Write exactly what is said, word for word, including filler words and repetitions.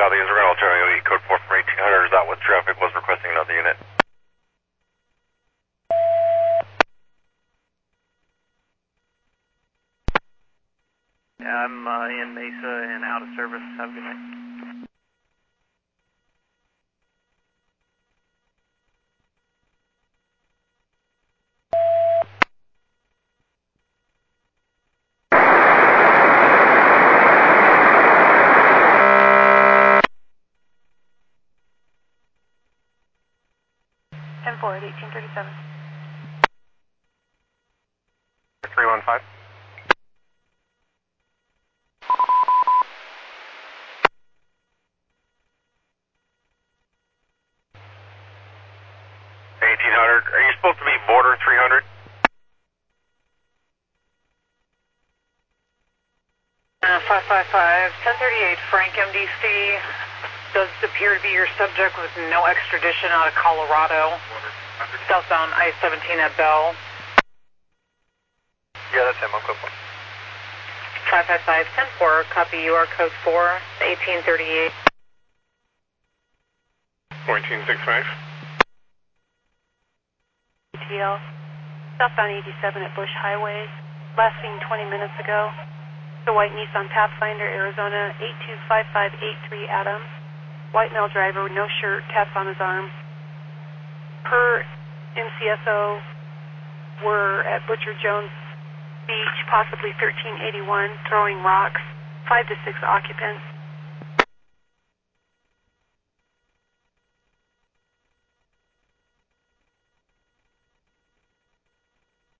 Southeast, we're going to Charlie eight, code four from eighteen hundred. Is that what traffic was requesting another unit? Yeah, I'm uh, in Mesa and out of service. Have a good night. ten four at eighteen thirty-seven. three one five. eighteen hundred. Are you supposed to be border three hundred? Uh, five five five, ten thirty-eight, Frank M D C. Does appear to be your subject with no extradition out of Colorado. Southbound I seventeen at Bell. Yeah, that's him. I'm code four. five five five, ten four, copy you are code four, eighteen thirty-eight. fourteen sixty-five. T L, southbound eighty-seven at Bush Highway. Last seen twenty minutes ago. The white Nissan Pathfinder, Arizona, eight two five five eight three Adams. White male driver with no shirt, tats on his arm. Per M C S O, we're at Butcher Jones Beach, possibly thirteen eighty-one, throwing rocks, five to six occupants.